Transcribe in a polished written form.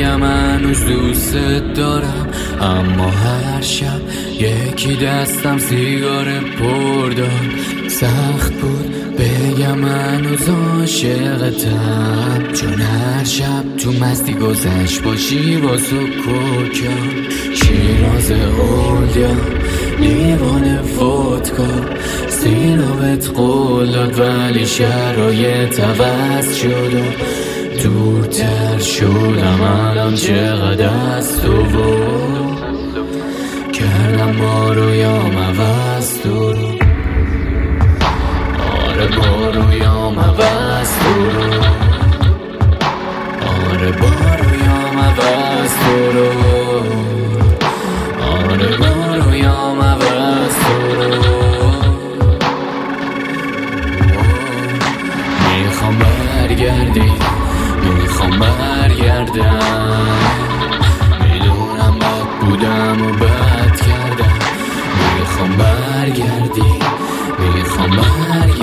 بگم هنوز دوست دارم، اما هر شب یکی دستم سیگار پر داد. سخت بود بگم هنوز عاشقتم، چون هر شب تو مستی گذشت باشی واسه کوکم. شیراز اولیا لیوان ودکا، سینا بهت قول داد ولی شرایط عوض شد و دورتر شدم. الان چقدر از تو کردم با رویام عوض تو رو. آره با رویام عوض تو رو. آره با رویام عوض تو رو. آره با رویام عوض تو رو. میخوام برگردی، میخوام برگردم، میدونم بد بودم و بد کردم. میخوام برگردی، میخوام برگردم.